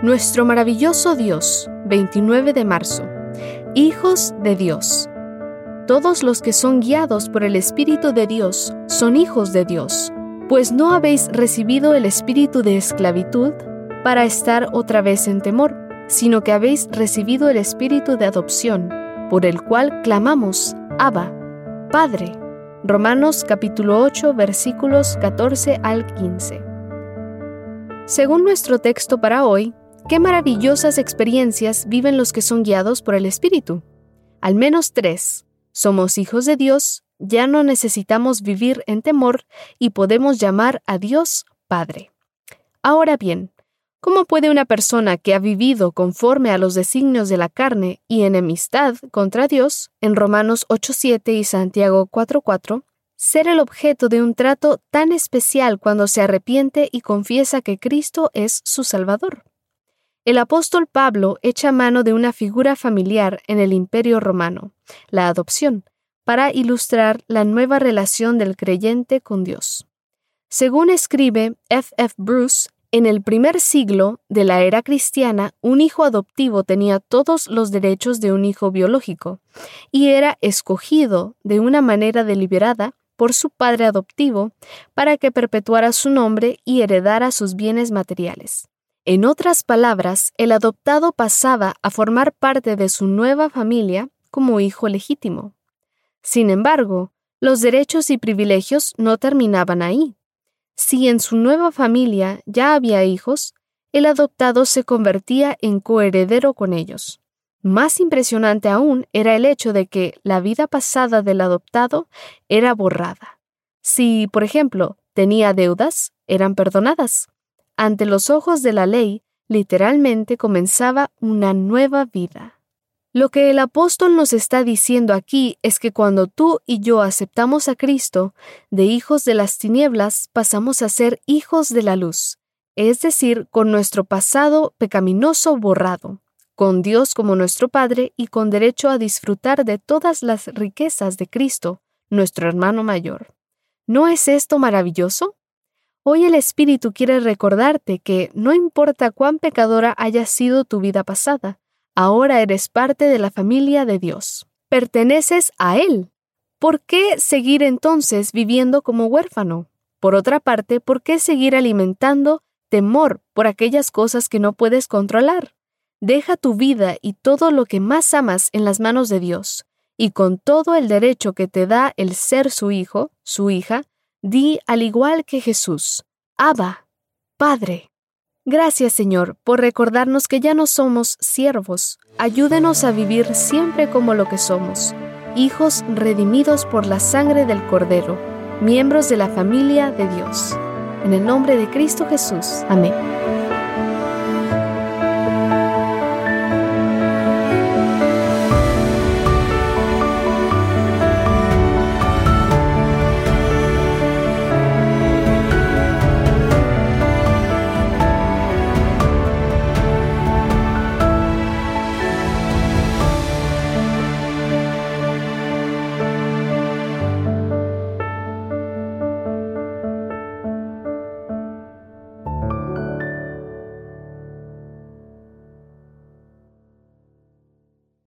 Nuestro maravilloso Dios, 29 de marzo. Hijos de Dios. Todos los que son guiados por el Espíritu de Dios son hijos de Dios, pues no habéis recibido el espíritu de esclavitud para estar otra vez en temor, sino que habéis recibido el espíritu de adopción, por el cual clamamos, Abba, Padre. Romanos capítulo 8, versículos 14 al 15. Según nuestro texto para hoy, qué maravillosas experiencias viven los que son guiados por el Espíritu. Al menos 3. Somos hijos de Dios, ya no necesitamos vivir en temor y podemos llamar a Dios Padre. Ahora bien, ¿cómo puede una persona que ha vivido conforme a los designios de la carne y enemistad contra Dios, en Romanos 8:7 y Santiago 4:4, ser el objeto de un trato tan especial cuando se arrepiente y confiesa que Cristo es su Salvador? El apóstol Pablo echa mano de una figura familiar en el Imperio Romano, la adopción, para ilustrar la nueva relación del creyente con Dios. Según escribe F. Bruce, en el primer siglo de la era cristiana, un hijo adoptivo tenía todos los derechos de un hijo biológico y era escogido de una manera deliberada por su padre adoptivo para que perpetuara su nombre y heredara sus bienes materiales. En otras palabras, el adoptado pasaba a formar parte de su nueva familia como hijo legítimo. Sin embargo, los derechos y privilegios no terminaban ahí. Si en su nueva familia ya había hijos, el adoptado se convertía en coheredero con ellos. Más impresionante aún era el hecho de que la vida pasada del adoptado era borrada. Si, por ejemplo, tenía deudas, eran perdonadas. Ante los ojos de la ley, literalmente comenzaba una nueva vida. Lo que el apóstol nos está diciendo aquí es que cuando tú y yo aceptamos a Cristo, de hijos de las tinieblas pasamos a ser hijos de la luz, es decir, con nuestro pasado pecaminoso borrado, con Dios como nuestro Padre y con derecho a disfrutar de todas las riquezas de Cristo, nuestro hermano mayor. ¿No es esto maravilloso? Hoy el Espíritu quiere recordarte que no importa cuán pecadora haya sido tu vida pasada, ahora eres parte de la familia de Dios. Perteneces a Él. ¿Por qué seguir entonces viviendo como huérfano? Por otra parte, ¿por qué seguir alimentando temor por aquellas cosas que no puedes controlar? Deja tu vida y todo lo que más amas en las manos de Dios, y con todo el derecho que te da el ser su hijo, su hija, di al igual que Jesús, Abba, Padre. Gracias, Señor, por recordarnos que ya no somos siervos. Ayúdenos a vivir siempre como lo que somos, hijos redimidos por la sangre del Cordero, miembros de la familia de Dios. En el nombre de Cristo Jesús. Amén.